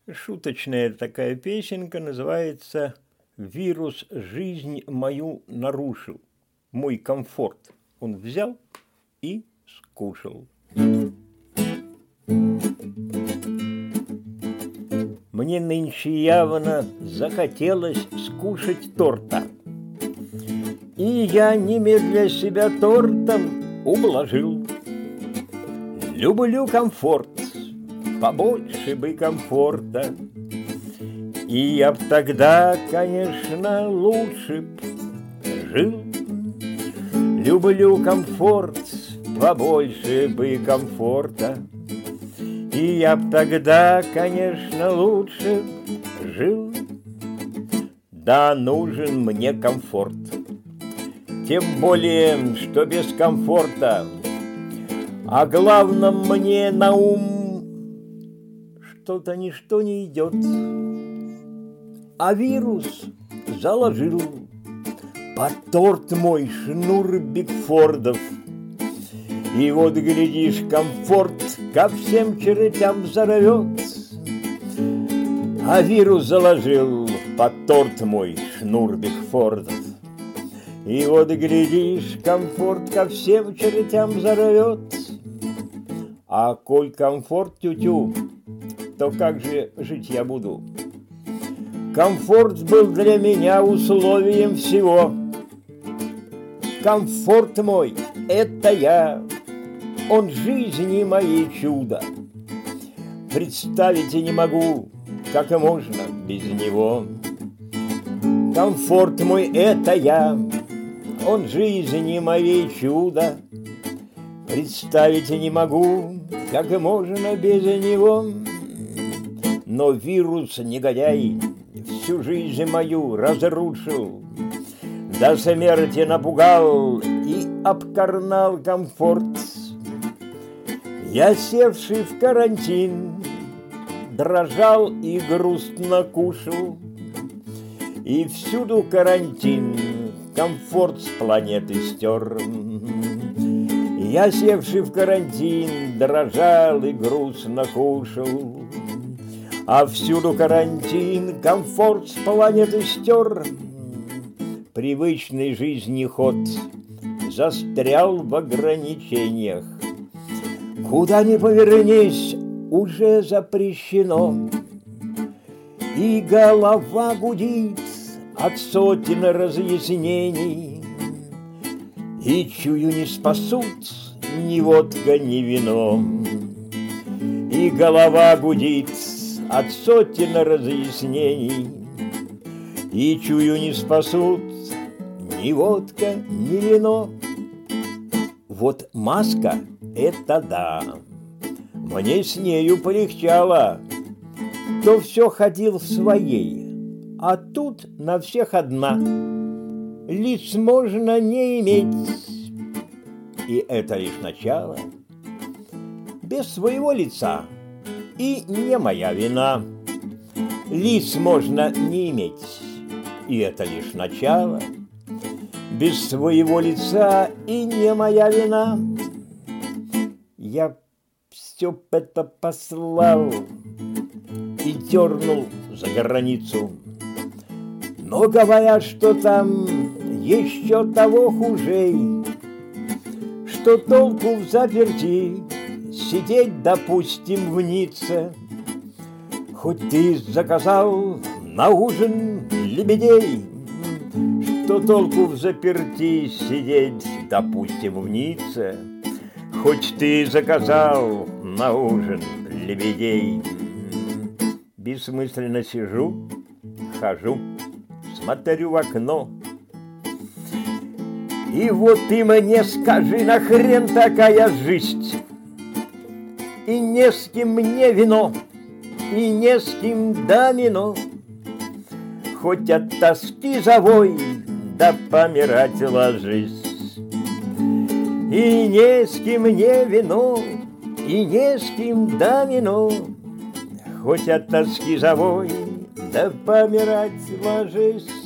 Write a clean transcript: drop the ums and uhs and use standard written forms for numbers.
Шуточная такая песенка, называется «Вирус жизнь мою нарушил, мой комфорт он взял и скушал». Мне нынче явно захотелось скушать торта, и я немедля себя тортом ублажил. Люблю комфорт, побольше бы комфорта, и я б тогда, конечно, лучше б жил. Люблю комфорт, побольше бы комфорта, и я б тогда, конечно, лучше б жил. Да, нужен мне комфорт, тем более, что без комфорта, а главном мне на ум что-то ничто не идет. А вирус заложил под торт мой шнур Бигфордов. И вот, глядишь, комфорт ко всем чертям взорвет. А вирус заложил под торт мой шнур Бигфордов. И вот, глядишь, комфорт ко всем чертям взорвет. А коль комфорт тю-тю, то как же жить я буду? Комфорт был для меня условием всего. Комфорт мой — это я, он жизни моей чудо. Представить и не могу, как можно без него. Комфорт мой — это я, он жизни моей чудо. Представить не могу, как можно без него. Но вирус, негодяй, всю жизнь мою разрушил, до смерти напугал и обкарнал комфорт. Я, севший в карантин, дрожал и грустно кушал, и всюду карантин комфорт с планеты стер. Я, севший в карантин, дрожал и грустно кушал, а всюду карантин комфорт с планеты стер. Привычный жизни ход застрял в ограничениях. Куда ни повернись, уже запрещено. И голова гудит от сотен разъяснений, и чую, не спасут ни водка, ни вино. И голова гудит от сотен разъяснений, и чую, не спасут ни водка, ни вино. Вот маска — это да, мне с нею полегчало. То все ходил в своей, а тут на всех одна. Лиц можно не иметь, и это лишь начало. Без своего лица, и не моя вина. Лиц можно не иметь, и это лишь начало. Без своего лица, и не моя вина. Я все это послал и дернул за границу. Но говорят, что там еще того хужей, что толку в заперти сидеть, допустим, в Ницце. Хоть ты заказал на ужин лебедей, что толку в заперти сидеть, допустим, в Ницце. Хоть ты заказал на ужин лебедей. Бессмысленно сижу, хожу, смотрю в окно. И вот ты мне скажи, нахрен такая жизнь? И не с кем мне вино, и не с кем домино. Хоть от тоски завой, да помирать ложись. И не с кем мне вино, и не с кем домино. Хоть от тоски завой, да помирать ложись.